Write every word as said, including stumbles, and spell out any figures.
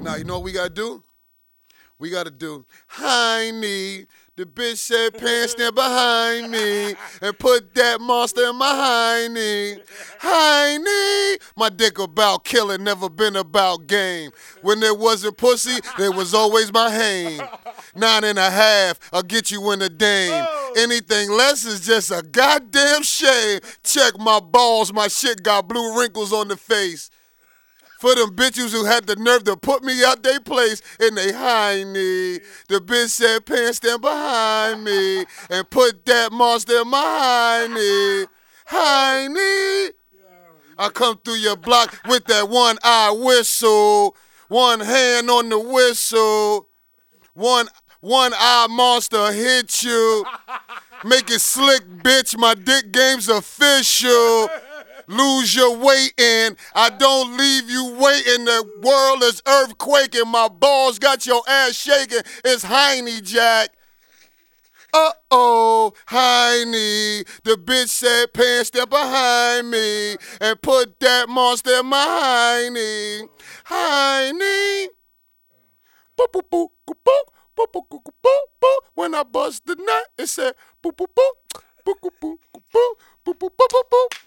Now, you know what we gotta do? We gotta do Heine. The bitch said pants stand behind me and put that monster in my hiney. Heine. My dick about killing, never been about game. When there wasn't pussy, there was always my hame. Nine and a half, I'll get you in a dame. Anything less is just a goddamn shame. Check my balls, my shit got blue wrinkles on the face. For them bitches who had the nerve to put me out they place in they hiney. The bitch said pants stand behind me and put that monster in my hiney. Hiney. I come through your block with that one eye whistle. One hand on the whistle. One one eye monster hit you. Make it slick, bitch. My dick game's official. Lose your weight in. I don't leave you waiting. The world is earthquaking. My balls got your ass shaking. It's Heine, Jack. Uh-oh, Heine. The bitch said pants stand behind me and put that monster in my Heine. Heine. Boop, boop, boop, boop, boop. Boop, boop, boop, boop, boop. When I bust the nut, it said boop, boop, boop. Boop, boop, boop, boop, boop, boop, boop, boop, boop.